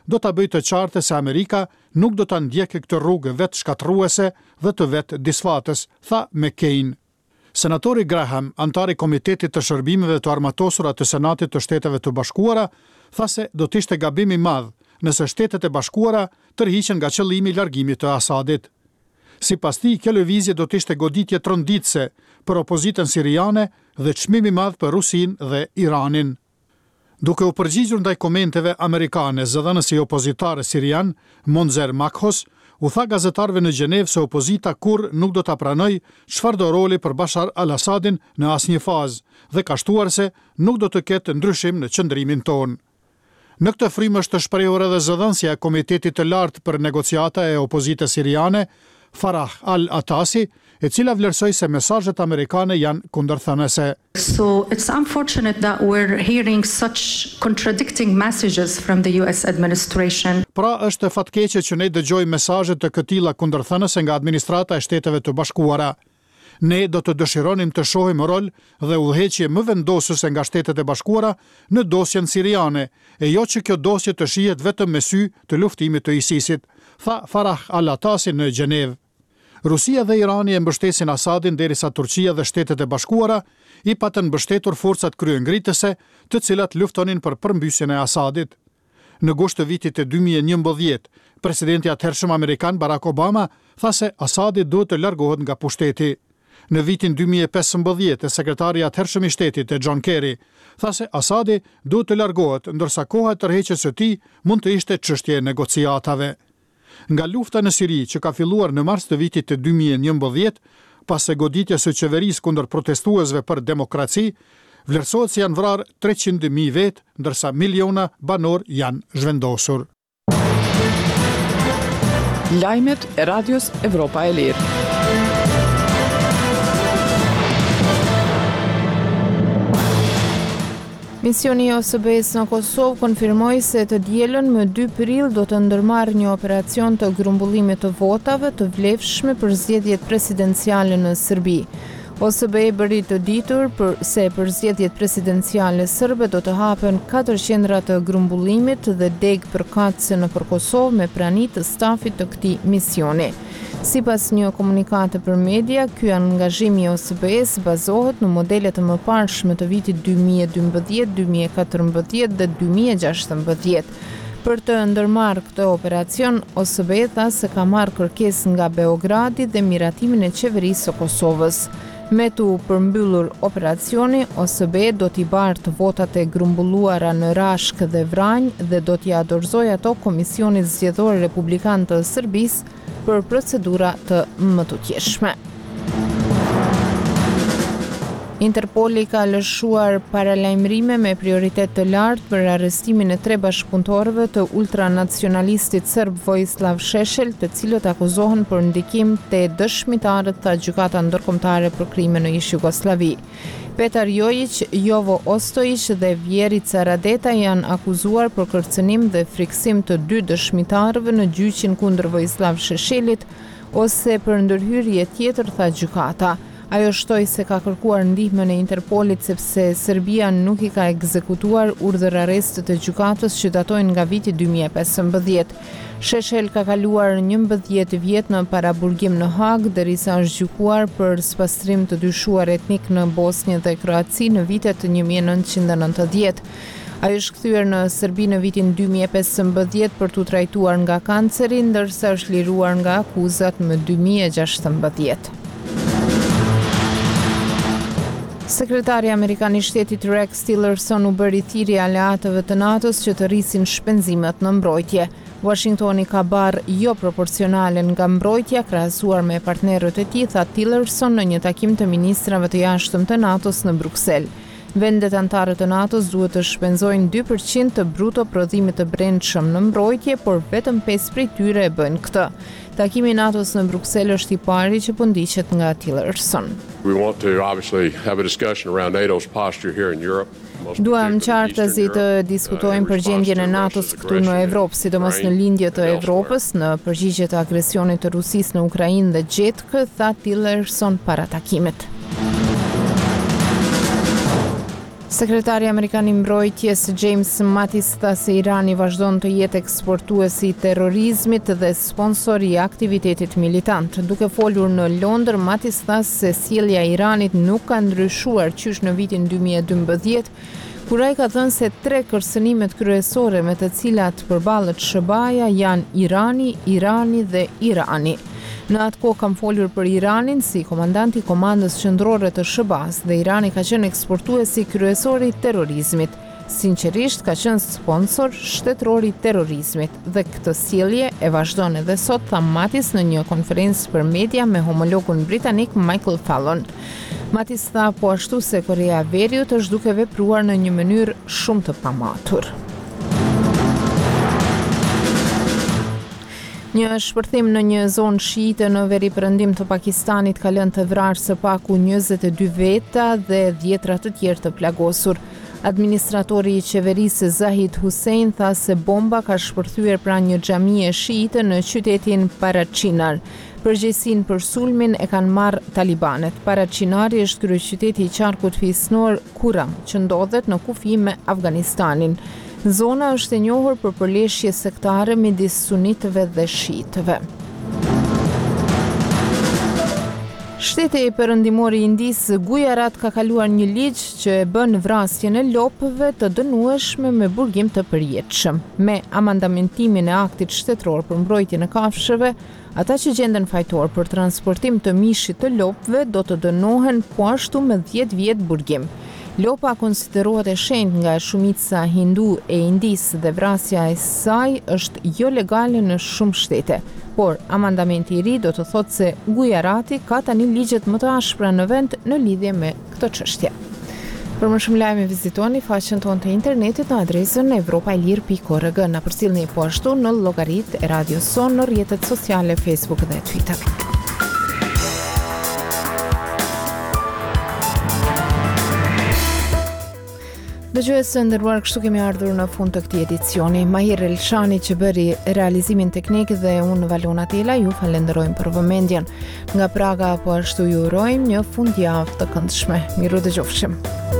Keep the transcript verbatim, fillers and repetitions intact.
do ta bëjë të qartë se Amerika nuk do ta ndjekë këtë rrugë vetë shkatërruese dhe të vetë disfatës, tha McCain. Senatori Graham, antari Komitetit të Shërbimeve të Armatosura të Senatit të Shteteve të Bashkuara, tha se do të ishte gabim i madh nëse Shtetet e Bashkuara tërhiqen nga qëllimi i largimit të Asadit. Sipas tij, kjo lëvizje do të ishte goditje tronditëse për opozitën siriane dhe çmim i madh për Rusinë dhe Iranin. Duke u përgjigjur ndaj komenteve amerikane, zëdhënësi opozitar sirian Monzer Makhos u tha gazetarëve në Gjenevë se opozita kurrë nuk do ta pranojë çfarëdo roli për Bashar al-Assadin në asnjë fazë dhe ka shtuar se nuk do të ketë ndryshim në qëndrimin tonë. Në këtë frymë është të shprehur edhe zëdhënësja e Komitetit të Lartë për Negociata e Opozitës Siriane, Farah al-Atasi, e cila vlerësoi se mesazhet amerikane janë kundërthënëse. So it's unfortunate that we're hearing such contradicting messages from the U S administration. Pra është e fatkeqe që ne dëgjojmë mesazhe të këtilla kundërthënëse nga administrata e Shteteve të Bashkuara. Ne do të dëshironim të shohim rol dhe udhëheqje më vendosuese nga Shtetet e Bashkuara në dosjen siriane, e jo që kjo dosje të shihet vetëm me sy të luftimit të ISIS-it, tha Farah al-Atasi në Gjenevë. Rusia dhe Irani e mbështesin Asadin derisa Turqia dhe Shtetet e Bashkuara i patën mbështetur forcat kryengritëse, të cilat luftonin për përmbysjen e Asadit. Në gusht të vitit të dy mijë e njëmbëdhjetë, presidenti atëhershëm amerikan Barack Obama tha se Asadi duhet të largohet nga pushteti. Në vitin dy mijë e pesëmbëdhjetë, sekretari i atëhershëm i shtetit e John Kerry tha se Asadi duhet të largohet, ndërsa koha e tërheqjes së tij mund të ishte çështje e negociatave. Nga lufta në Siri që ka filluar në mars të vitit të dy mijë e njëmbëdhjetë, pas së goditjes së qeverisë kundër protestuesve për demokraci, vlerësohet se janë vrarë treqind mijë vetë, ndërsa miliona banor janë zhvendosur. Lajmet e Radios Evropa e Lirë. Misioni i O S B-s në Kosovë konfirmoi se të dielën më dy prill do të ndërmarrë një operacion të grumbullimit të votave të vlefshme për zgjedhjet presidenciale në Serbi. O S B bëri të ditur për se për zgjedhjet presidenciale serbe do të hapen katër qendra të grumbullimit dhe deg përkatëse nëpër Kosovë me prani të stafit të këtij misioni. Sipas një komunikate për media, ky angazhim i O S B-s bazohet në modelet të mëparshme të vitit dy mijë e dymbëdhjetë, dy mijë e katërmbëdhjetë dhe dy mijë e gjashtëmbëdhjetë. Për të ndërmarrë këtë operacion, O S B tha se ka marrë kërkesë nga Beogradi dhe miratimin e qeverisë së Kosovës. Me të përmbyllur operacioni, O S B do t'i bartë votat e grumbulluara në Rashkë dhe Vranjë dhe do t'i dorëzojë ato Komisionit Zgjedhor Republikan të Serbisë për procedura të mëtutjeshme. Interpoli ka lëshuar paralajmërime me prioritet të lartë për arrestimin e tre bashkëpunëtorëve të ultranacionalistit serb Vojislav Šešelj, të cilët akuzohen për ndikim te dëshmitarët tha gjykata ndërkombëtare për krime në ish Jugosllavi. Petar Jojić, Jovo Ostojić dhe Vjerica Radeta janë akuzuar për kërcënim dhe friksim të dy dëshmitarëve në gjyqin kundër Vojislav Šešelit ose për ndërhyrje tjetër, tha gjykata. Ajo shtoi se ka kërkuar ndihmën e Interpolit sepse Serbia nuk i ka ekzekutuar urdhër arrestit të gjykatës që datojnë nga viti dy mijë e pesëmbëdhjetë. Šešelj ka kaluar njëmbëdhjetë vjet në paraburgim në Hag, derisa është gjykuar për spastrim të dyshuar etnik në Bosnjë dhe Kroaci në vitet një mijë e nëntëqind e nëntëdhjetë. Ai është kthyer në Serbi në vitin dy mijë e pesëmbëdhjetë për t'u trajtuar nga kanceri, ndërsa është liruar nga akuzat më dy mijë e gjashtëmbëdhjetë. Sekretari Amerikan i Shtetit Rex Tillerson u bëri thirrje aleatëve të NATO-s që të rrisin shpenzimet në mbrojtje. Washingtoni ka barë jo proporcionale nga mbrojtja krahasuar me partnerët e tij, tha Tillerson në një takim të ministrave të jashtëm të NATO-s në Bruksel. Vendet anëtare të NATO-s duhet të shpenzojnë dy përqind të bruto prodhimit të brendshëm në mbrojtje, por vetëm pesë prej tyre e bëjnë këtë. Takimi i NATO-s në Bruksel është i pari që po ndiqet nga Tillerson. We want to obviously have a discussion around NATO's posture here in Europe. Duam qartësi të diskutojmë përgjendjen e NATO-s këtu në Evropë, sidomos në lindje të Evropës, në përgjigje të agresionit të Rusisë në Ukrainë dhe Gjetkë, tha Tillerson para takimit. Sekretari Amerikan i Mbrojtjes James Mattis tha se Irani vazhdon të jetë eksportuesi i terrorizmit dhe sponsor i aktivitetit militant. Duke folur në Londër, Mattis tha se sjellja e Iranit nuk ka ndryshuar qysh në vitin dy mijë e dymbëdhjetë, kur ai ka thënë se tre kërcënimet kryesore me të cilat përballet S B A-ja janë Irani, Irani dhe Irani. Në atë kohë kam folur për Iranin si komandanti i komandës qendrore të S B A-s dhe Irani ka qenë eksportuesi kryesor i terrorizmit. Sinqerisht ka qenë sponsor shtetëror i terrorizmit dhe këtë sjellje e vazhdon edhe sot, tha Mattis në një konferencë për media me homologun britanik Michael Fallon. Mattis tha po ashtu se Korea e Veriut është duke vepruar në një mënyrë shumë të pamatur. Një shpërthim në një zonë shiite në veri perëndim të Pakistanit ka lënë të vrarë së paku njëzet e dy veta dhe dhjetra të tjerë të plagosur. Administratori i qeverisë Zahid Hussein tha se bomba ka shpërthyer pranë një xhamie shiite në qytetin Parachinar. Përgjegjësinë për sulmin e kanë marrë talibanet. Parachinari është kryeqyteti i qarkut fisnor Kuram, që ndodhet në kufi me Afganistanin. Zona është e njohur për përleshje sektare midis sunitëve dhe shiitëve. Shteti perëndimor i Indisë, Gujarat, ka kaluar një ligj që e bën vrasjen e lopëve të dënueshme me burgim të përjetshëm. Me amandamentimin e aktit shtetëror për mbrojtjen e kafshëve, ata që gjenden fajtor për transportim të mishit të lopëve do të dënohen po ashtu me dhjetë vjet burgim. Lopa konsiderohet e shenjtë nga shumica hindu e Indisë dhe vrasja e saj është jo legale në shumë shtete. Por amandamenti i ri do të thotë se Gujarati ka tani ligjet më të ashpra në vend në lidhje me këtë çështje. Për më shumë lajme vizitoni faqen tonë të internetit në adresën evropaelir pikë org. Na përcjellni po ashtu në llogaritë e Radios Son në rrjetet sociale Facebook dhe Twitter. Dëgjuesë të nderuar, kështu kemi ardhur në fund të këtij edicioni. Mahir Elshani që bëri realizimin teknik dhe unë Valona Tela ju falenderojmë për vëmendjen. Nga Praga po ashtu ju urojmë një fundjavë të këndshme. Miru dëgjofshim.